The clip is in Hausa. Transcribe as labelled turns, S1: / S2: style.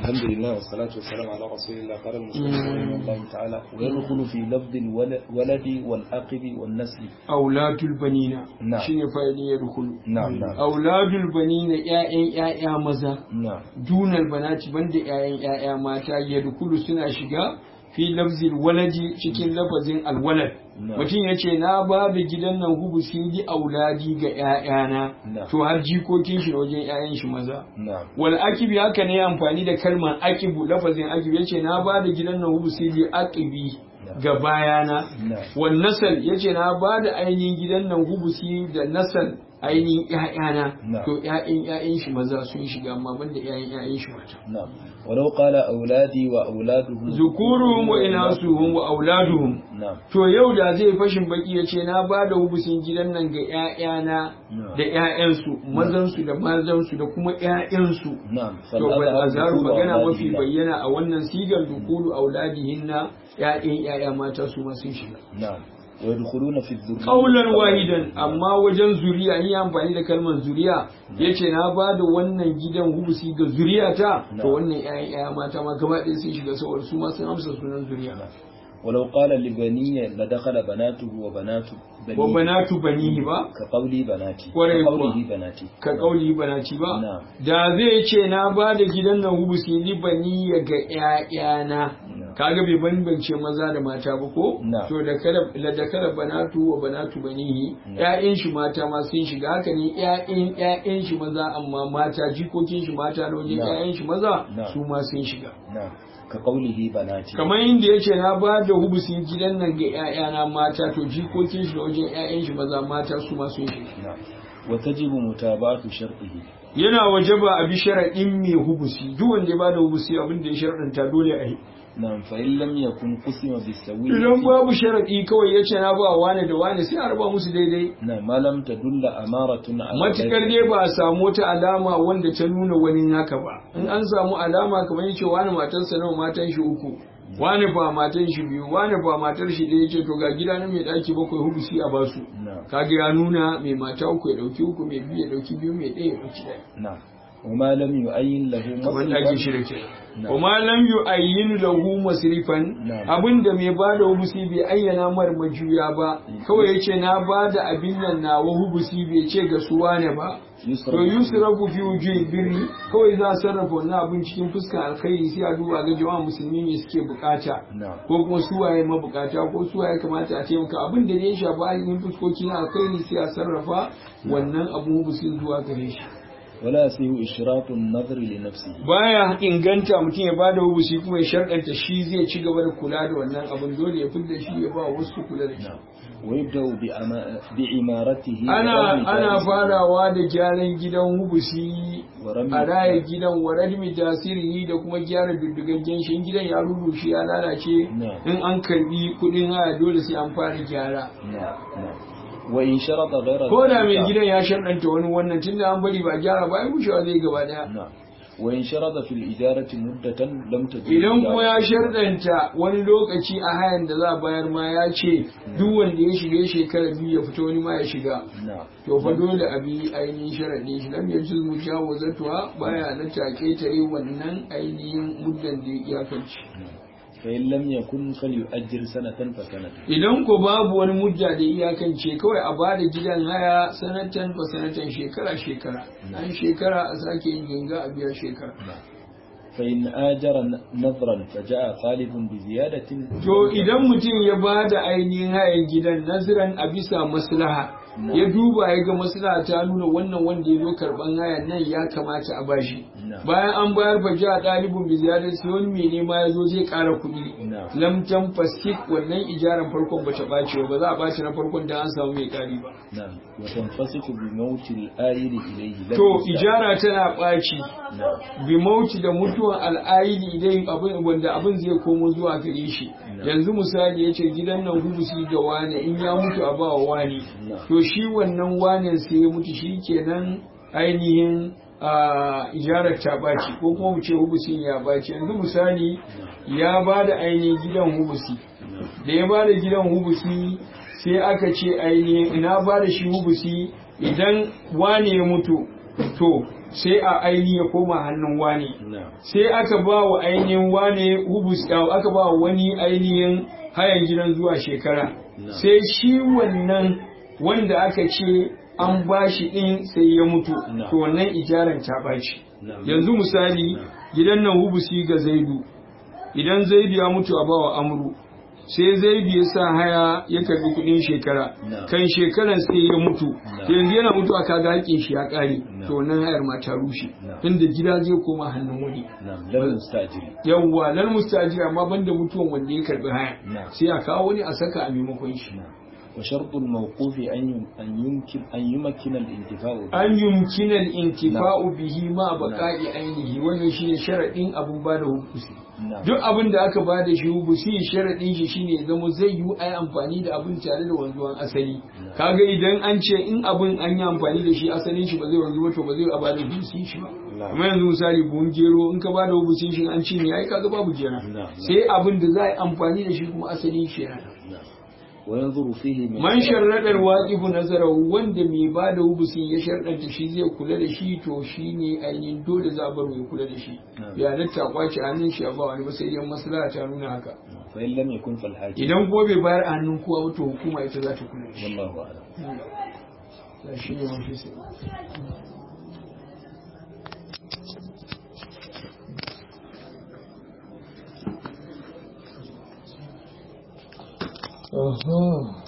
S1: الحمد لله والصلاة والسلام على رسول الله. قال المسلم رحمه الله تعالى ويدخل في لفظ الولد والعقب والنسل
S2: أولاد البنين.
S1: نعم.
S2: شنو فاعل يدخل؟
S1: نعم نعم.
S2: أولاد البنين يا مزا
S1: نعم.
S2: دون البنات بند يا ماتا يدخل سنا shiga fi lafzil waladi cikin lafazin alwalad. Mutum ya ce na ba da gidan nan hubusi li auladi ga ‘ya'yana, to har jikokin shi wajen ‘ya'yan shi maza. Wal akibi haka ne amfani da kalmar akibu lafazin akibi ya ce na ba da gidan nan hubusi li akibi ga bayana. Wal nasal ya ce na ba da ainihin gidan nan hubusi da nasal ainihin ‘ya'yana, to ‘ya'yan shi maza sun shiga amma banda ‘ya'yan shi mata.
S1: ولو قال أولادي وأولادهم
S2: ذكورهم وإناثهم وأولادهم to yau da zai fashin baki ya ce na ba da hubusin gidan nan ga ‘ya'yana da ‘ya'yansu mazansu da mazansu da kuma ‘ya'yansu to bal azharu magana mafi bayyana a wannan sigar dukulu auladihinna ‘ya'ya mata su ma sun shiga
S1: ويدخلون في الذرية
S2: قولا واحدا amma wajen zuriya in yi amfani da kalmar zuriya yace na ba da wannan gidan hubusi ga zuriyata to wannan ƴaƴa mata ma gaba ɗaya sun shiga saboda su ma sun amsa sunan zuriya.
S1: ولو قال لبني لدخل بناته وبنات بنيه
S2: وبنات بنيه ba
S1: كقولي بناتي
S2: كقولي بناتي ba da zai ce na ba da gidan nan hubusi libani ga ƴaƴana kaga bai bambance maza da mata ba ko to da kala banatu wa banatu banihi ƴaƴan shi mata ma sun shiga haka ne ƴaƴan shi maza amma mata jikokin shi mata da wajen ƴaƴan shi maza su ma sun shiga
S1: ka kaulihi banati
S2: kamar inda yace na ba da hubusin gidan nan ga ƴaƴana mata to jikokin shi da wajen ƴaƴan shi maza mata su ma sun shiga
S1: wa tajibu mutaba'atu shartihi
S2: yana wajaba a bi sharadin mai hubusi duk wanda ya bada hubusi abin da ya sharadanta dole a yi.
S1: Nan fa in lam yakun qusima bisawi
S2: idan babu sharadi kawai yace na ba wani da wani sai a raba musu daidai.
S1: Na malam tadulla amaratun ala
S2: matukar dai ba a samu wata alama wanda ta nuna wani haka ba. In an samu alama kamar yace wani matarsa nawa matan shi uku wani ba matan shi biyu wani ba matar shi da yace to ga gida na mai daki bakwai hubusi a basu kaga ya nuna mai mata uku ya dauki uku mai biyu ya dauki biyu mai ɗaya ya dauki ɗaya.
S1: وما لم يعين له
S2: مصرفا وما لم يعين له مصرفا abinda mai bada hubusi bai ayyana mar majuya ba kawai yace na bada abin nan nawa hubusi bai ce ga suwa ne ba to yusrafu fi wujuhi birri kawai za a sarrafa wannan abin cikin fuskar alkhairi sai a duba ga jama'a musulmi ne suke bukata ko kuma suwaye mabukata ko suwaye kamata a taimaka abin da ya shafa ainihin fuskoki na alkhairi sai a sarrafa wannan abu hubusi zuwa gare shi.
S1: wala sai ishratun nazar li nafsihi
S2: baya inganta mutum ya bada hubusi kuma ya sharɗanta shi zai ci gaba da kula da wannan abin dole ya fidda shi ya ba wasu kula da shi
S1: wa yabda'u bi imaratihi
S2: ana farawa da gyaran gidan hubusi a raya gidan waradmi tasirihi da kuma gyara duddugan shi gidan ya rurrushe ya lalace in an karbi kudin haya dole sai an fara gyara
S1: wa in sharata ghayra
S2: ko da mai gidan ya sharɗanta wani wannan tunda an bari ba gyara ba ai bushewa zai gaba daya
S1: wa in sharata fil ijarati muddatan lam tajid
S2: idan kuma ya sharɗanta wani lokaci a hayan da za a bayar ma ya ce duk wanda ya shiga shekara biyu ya fita wani ma ya shiga to fa dole a bi ainihin sharaɗin shi lam yajuz mujawazatuha baya na take tare wannan ainihin muddan da ya iyakance
S1: fa'in lam yakun falyu'ajjir sanatan fa sanatan
S2: idan ko babu wani mudda da iyakance kawai a bada gidan haya sanatan fa sanatan shekara an shekara a sake yin ganga a biya shekara
S1: fa'in ajara nazran fa ja'a talibun bi ziyadatin
S2: to idan mutum ya bada ainihin hayan gidan nazran a bisa maslaha ya duba ya ga maslaha ta nuna wannan wanda ya zo karban hayan nan ya kamata a bashi bayan an bayar fa ja dalibun bi ziyadati wani mai nema ya zo zai ƙara kuɗi lam tanfasik wannan ijaran farkon bata bace ba za a bace na farkon da an samu mai ƙari ba
S1: wa tanfasiku bi mauti al-ayid ilayhi
S2: to ijara tana baci bi mauti da mutuwan al-ayid ilayhi abin wanda abin zai komo zuwa gare shi yanzu misali yace gidan nan hubusi ga wani in ya mutu a ba wa wani to shi wannan wanen sai ya mutu shi kenan ainihin ijarar ta ɓaci ko kuma mu ce hubusin ya ɓaci yanzu misali ya ba da ainihin gidan hubusi da ya ba da gidan hubusi sai aka ce ainihin ina ba da shi hubusi idan wane ya mutu to sai a aini ya koma hannun wane sai aka ba wa ainihin wane hubus aka ba wa wani ainihin hayan gidan zuwa shekara sai shi wannan wanda aka ce an ba shi ɗin sai ya mutu to wannan ijaran ta ɓaci yanzu misali gidan nan hubusi ga zaidu idan zaidu ya mutu a bawa amru sai zaidu ya sa haya ya karbi kuɗin shekara kan shekaran sai ya mutu yanzu yana mutu aka ga haƙin shi ya ƙare to wannan hayar ma ta rushe inda gida zai koma hannun wani yawwa lal mustajiri amma banda mutuwan wanda ya karbi haya sai a kawo wani a saka a maimakon shi
S1: وشرط الموقوف أن يمكن
S2: الانتفاع به ما بقاء عينه wannan shine sharadin abun bada hubusi duk abin da aka bada shi hubusi sharadin shi shine zama zai yi ai amfani da abin tare da wanzuwan asali kaga idan an ce in abin an yi amfani da shi asalin shi ba zai wanzu ba to ba zai a bada hubusi shi ba amma yanzu misali buhun gero in ka bada hubusin shi an ci ne ai kaga babu jira sai abin da za a yi amfani da shi kuma asalin shi yana man sharradar waqifu nazarahu wanda mai bada hubusi ya sharɗanta shi zai kula da shi to shine ainihin dole za a bar mai kula da shi ya halatta kwace hannun shi a ba wani ba sai dai maslaha ta nuna haka idan ko bai bayar a hannun kowa to hukuma ita za ta kula da shi wallahu a'lam shi ne mafi sai Uh-huh.